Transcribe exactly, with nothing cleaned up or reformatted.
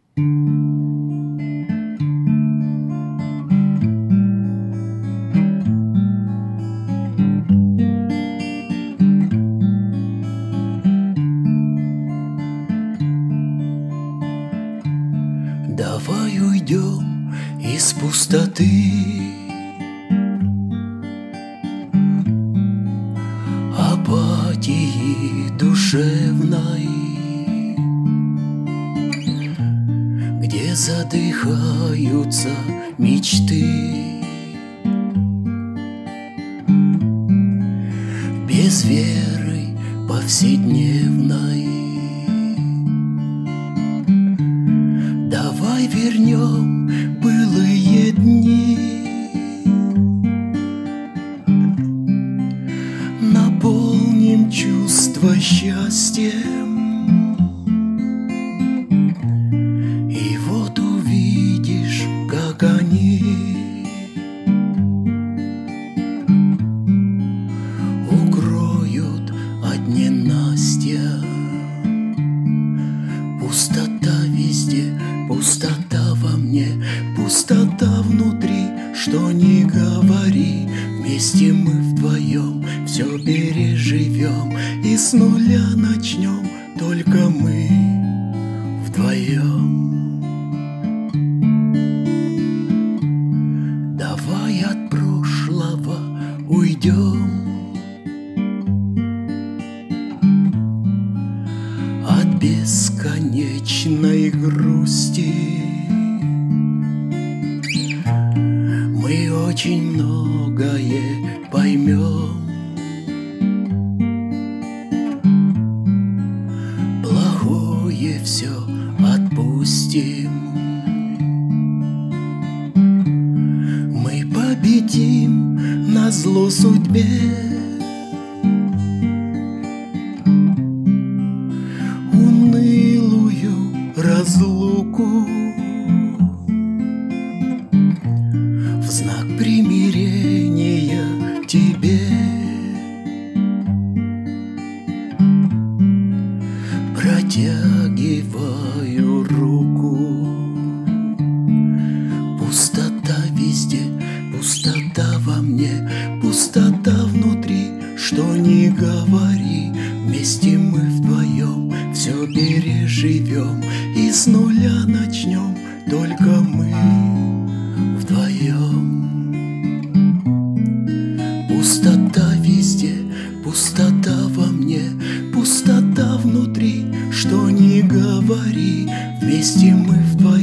Давай уйдем из пустоты, апатии душевной, где задыхаются мечты. Без веры повседневной давай вернем былые дни, наполним чувство счастьем, и вот увидишь, как они укроют от ненастья. Пустота везде, пустота во мне, пустота внутри, что ни говори. Вместе мы вдвоем все переживем и с нуля начнем, только мы вдвоем. Давай от прошлого уйдем, от бесконечной грусти. Мы очень многое поймем, плохое все отпустим. Мы победим назло судьбе, унылую разлуку. В знак примирения тебе протягиваю руку. Пустота везде, пустота во мне, пустота внутри, что ни говори. Вместе мы вдвоем все переживем и с нуля начнем, только мы вдвоем. Пустота везде, пустота во мне, пустота внутри, что ни говори. Вместе мы вдвоем